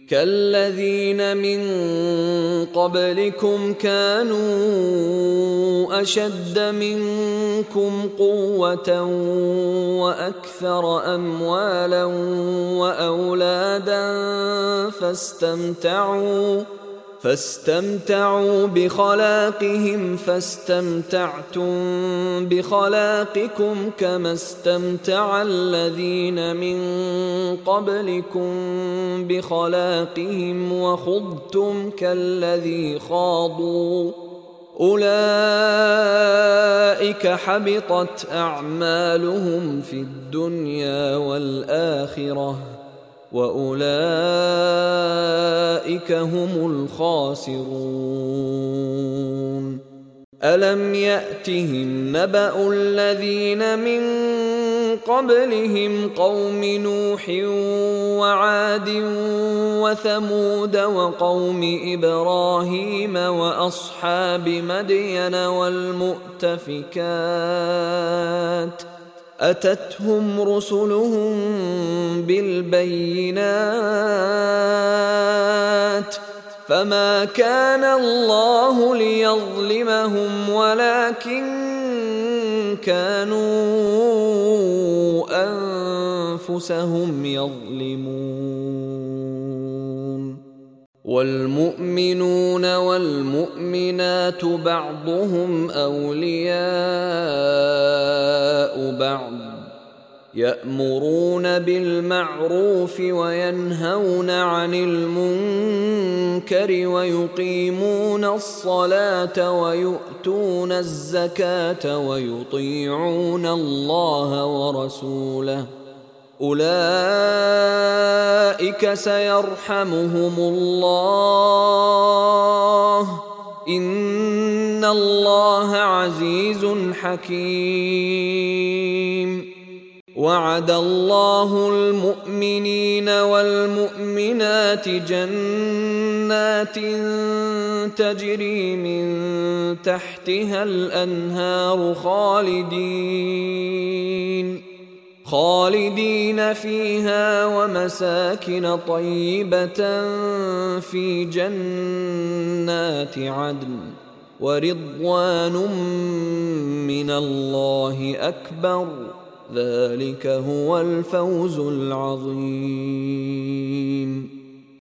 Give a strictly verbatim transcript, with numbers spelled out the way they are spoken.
كالذين من قبلكم كانوا أشد منكم قوة وأكثر أموالا وأولادا فاستمتعوا فاستمتعوا بخلاقهم فاستمتعتم بخلاقكم كما استمتع الذين من قبلكم بخلاقهم وخضتم كالذي خاضوا أولئك حبطت أعمالهم في الدنيا والآخرة وأولئك هم الخاسرون. ألم يأتهم نبأ الذين من قبلهم قوم نوح وعاد وثمود وقوم إبراهيم وأصحاب مدين والمؤتفكات أتتهم رسلهم بالبينات فما كان الله ليظلمهم ولكن كانوا أنفسهم يظلمون. والمؤمنون والمؤمنات بعضهم أولياء بعض يأمرون بالمعروف وينهون عن المنكر ويقيمون الصلاة ويؤتون الزكاة ويطيعون الله ورسوله أولئك سيرحمهم الله إن الله عزيز حكيم. وعد الله المؤمنين والمؤمنات جنات تجري من تحتها الأنهار خالدين خالدين فيها ومساكن طيبة في جنات عدن ورضوان من الله أكبر ذلك هو الفوز العظيم.